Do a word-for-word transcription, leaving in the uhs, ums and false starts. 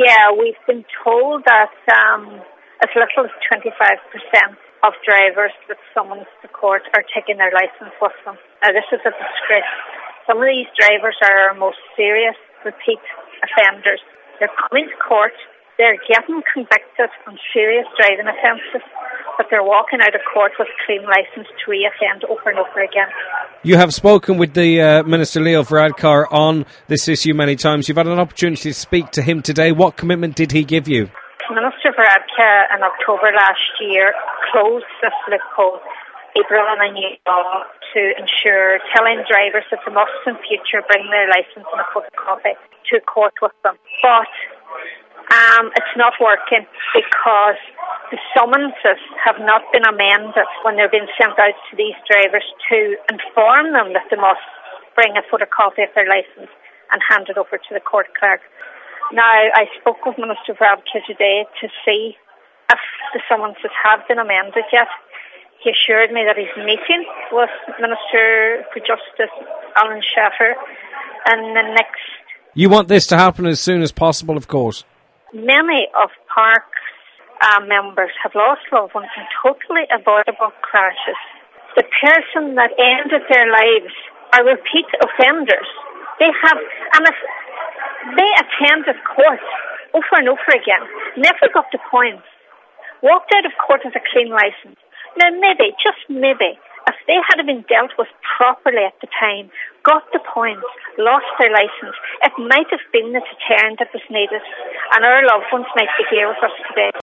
Yeah, we've been told that um, as little as twenty-five percent of drivers that summons to court are taking their licence with them. Now, this is a disgrace. Some of these drivers are our most serious repeat offenders. They're coming to court, they're getting convicted on serious driving offences, but they're walking out of court with a clean licence to re-offend over and over again. You have spoken with the uh, Minister Leo Varadkar on this issue many times. You've had an opportunity to speak to him today. What commitment did he give you? Minister Varadkar in October last year closed this loophole. He brought in a new law to ensure telling drivers that they must in future bring their licence and a photocopy to court with them. But um, it's not working because the summonses have not been amended when they're being sent out to these drivers to inform them that they must bring a photocopy of their licence and hand it over to the court clerk. Now, I spoke with Minister Varadkar today to see if the summonses have been amended yet. He assured me that he's meeting with Minister for Justice Alan Shaffer in the next... You want this to happen as soon as possible, of course. Many of Park's uh, members have lost loved ones in totally avoidable crashes. The person that ended their lives are repeat offenders. They have... and if they attended court over and over again, never got the points, walked out of court with a clean licence. Now maybe, just maybe, if they had been dealt with properly at the time, got the points, lost their licence, it might have been the deterrent that was needed, and our loved ones might be here with us today.